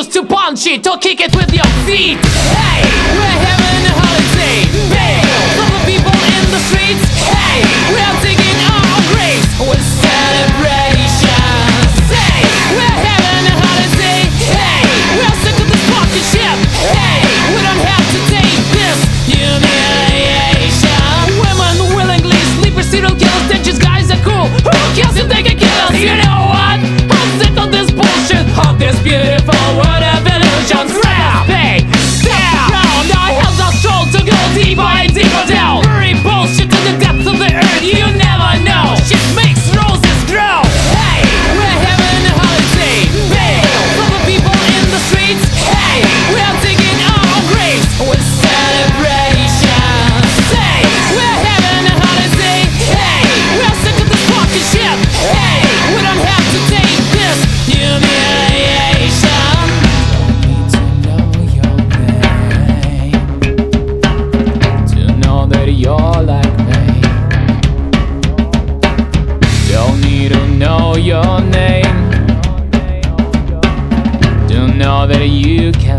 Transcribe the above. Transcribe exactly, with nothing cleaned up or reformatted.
used to punch it or kick it with your feet. Hey, we're having a holiday. Hey, for the people in the streets. Hey, we're taking our grace with celebrations. Hey, we're having a holiday. Hey, we're sick of this fucking shit. Hey, we don't have to take this humiliation. Women willingly sleep with serial killers. Think these guys are cool. Who cares if they can kill us? You know what? I'm sick of this bullshit. Of this beautiful world of illusions. Rap, hey, step down. Our heads are strong to go deeper and deeper down. Bury bullshit to the depths of the earth. You never know. Shit makes roses grow. Hey, we're having a holiday. Hey, for the people in the streets. Hey, we're taking our grace with celebrations. Hey, we're having a holiday. Hey, we're sick of this fucking shit. Hey, we don't have to take this humiliation. Don't need to know your name to know that you're like me. Don't need to know your name to know that you can